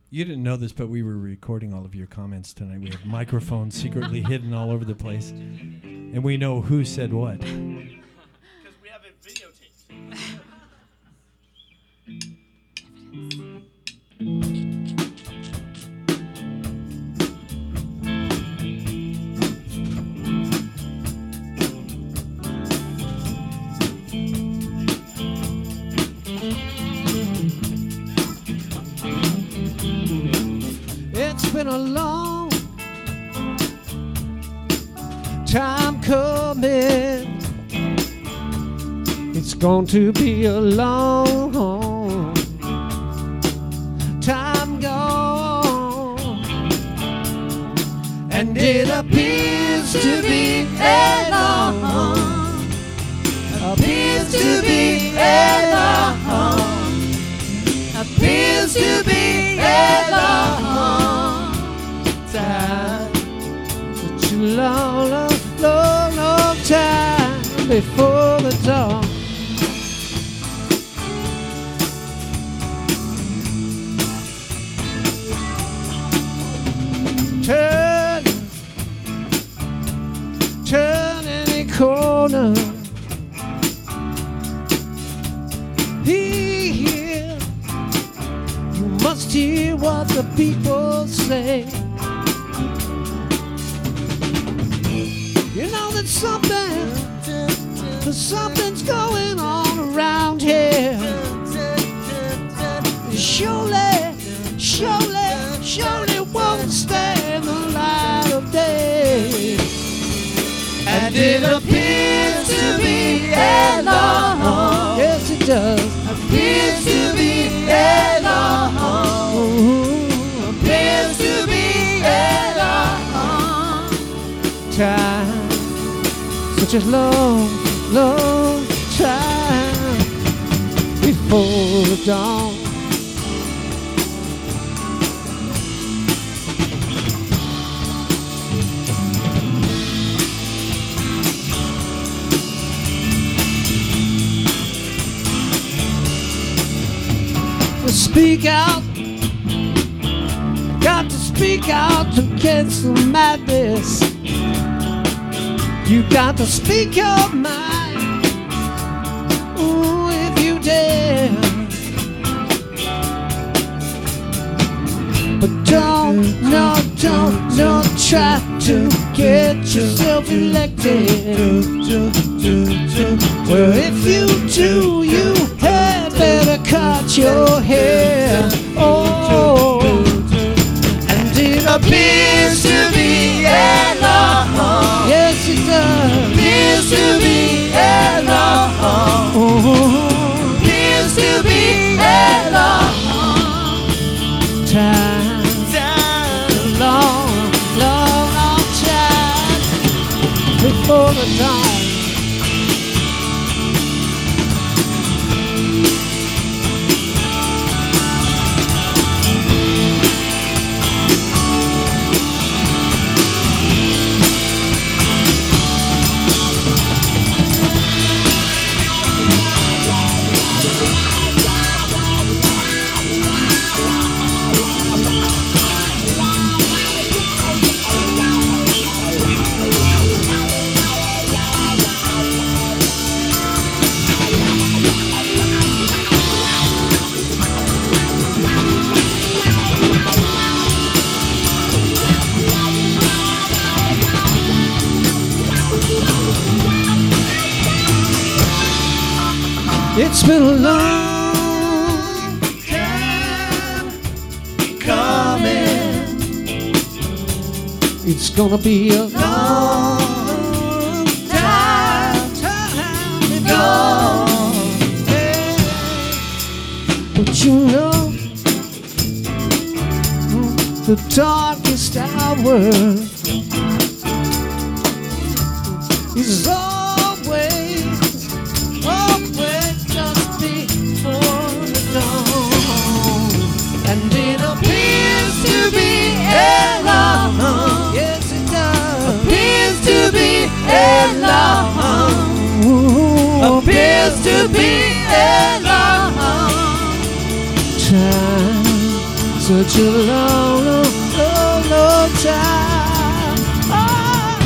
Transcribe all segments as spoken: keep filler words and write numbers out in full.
You didn't know this, but we were recording all of your comments tonight. We have microphones secretly hidden all over the place. And we know who said what. Because we have it videotaped. It's been a long time coming. It's going to be a long time gone, and it appears to be a long, appears to be a long, appears to be a long time, such a long, long, long, long time before the dawn. Turn, turn any corner. Here, you must hear what the people say. You know that something, that something's going on around here. Surely, surely, surely won't stand the light of day. And it appears to be a long, yes it does, appears to be a long, ooh, appears to be a long time, such a long, long time before the dawn. Speak out, got to speak out against the madness. You got to speak your mind, ooh, if you dare. But don't, no, don't, don't try to get yourself elected. Well, if you do, you had better cut your hair. Oh, and it appears to be a long, yes it does, appears to be a long, oh, appears to be a long time, a long, long, long time before the dawn. It's been a long time coming. It's gonna be a long time, time gone. Yeah. But you know, the darkest hour is always, always just before the dawn. And it appears to be a long, yes it does, appears to be a long, ooh, appears to be a long time, such a long, long, long, long time. Oh.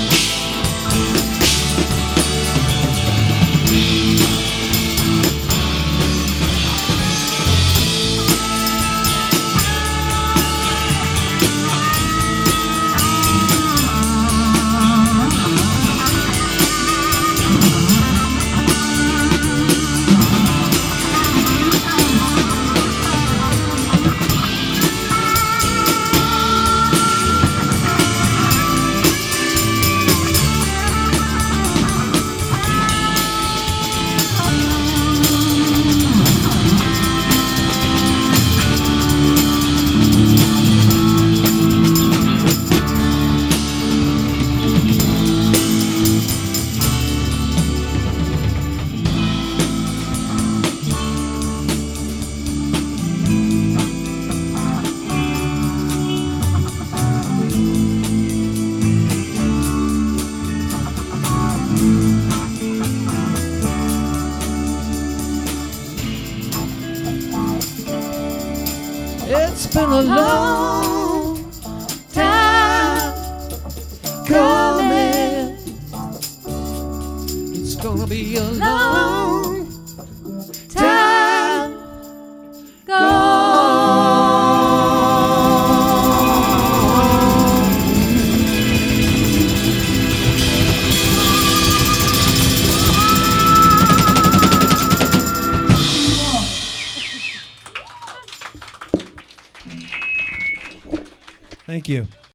It's been a long time coming. It's gonna be a long time Thank you.